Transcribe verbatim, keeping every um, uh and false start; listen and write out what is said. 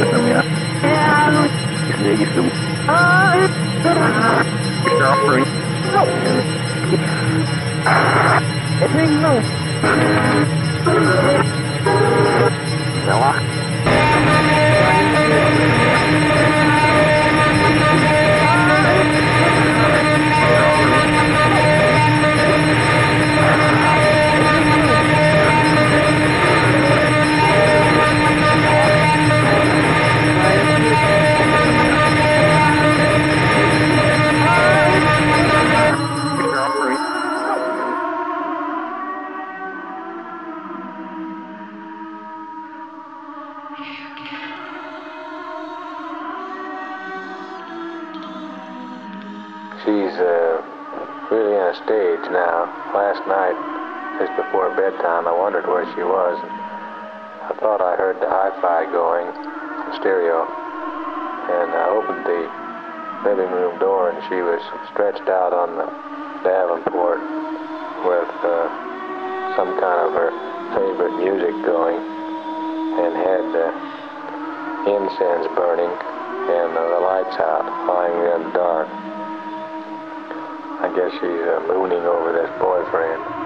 She's uh, really in a stage now. Last night, just before bedtime, I wondered where she was. I thought I heard the hi-fi going, the stereo, and I opened the living room door, and she was stretched out on the Davenport with uh, some kind of her favorite music going, and had uh, incense burning, and uh, the lights out, lying there in the dark. I guess she's uh, mooning over this boyfriend.